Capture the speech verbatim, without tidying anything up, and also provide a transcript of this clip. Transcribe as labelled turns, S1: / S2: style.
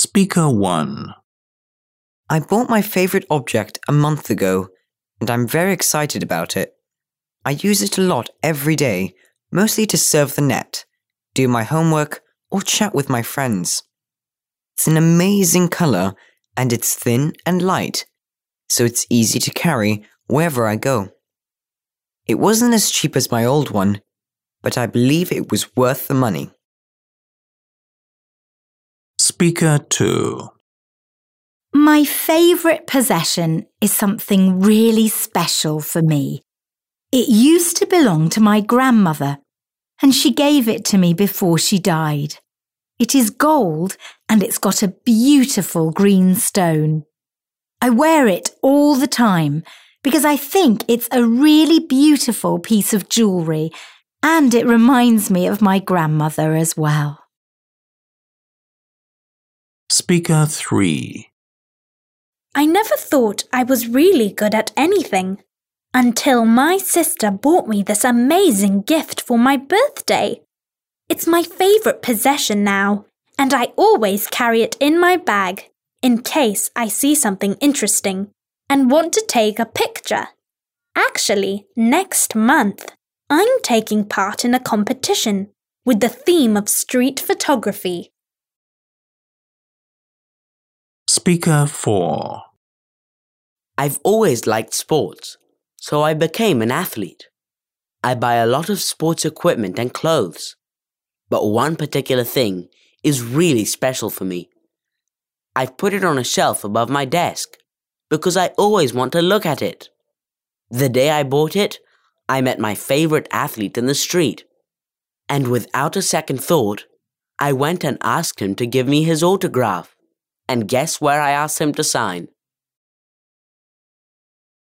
S1: Speaker one.
S2: I bought my favorite object a month ago, and I'm very excited about it. I use it a lot every day, mostly to surf the net, do my homework, or chat with my friends. It's an amazing color, and it's thin and light, so it's easy to carry wherever I go. It wasn't as cheap as my old one, but I believe it was worth the money.
S1: Speaker two.
S3: My favourite possession is something really special for me. It used to belong to my grandmother, and she gave it to me before she died. It is gold, and it's got a beautiful green stone. I wear it all the time because I think it's a really beautiful piece of jewellery, and it reminds me of my grandmother as well.
S1: Speaker three.
S4: I never thought I was really good at anything until my sister bought me this amazing gift for my birthday. It's my favourite possession now, and I always carry it in my bag in case I see something interesting and want to take a picture. Actually, next month, I'm taking part in a competition with the theme of street photography.
S1: Speaker four.
S5: I've always liked sports, so I became an athlete. I buy a lot of sports equipment and clothes, but one particular thing is really special for me. I've put it on a shelf above my desk because I always want to look at it. The day I bought it, I met my favorite athlete in the street, and without a second thought, I went and asked him to give me his autograph. And guess where I asked him to sign?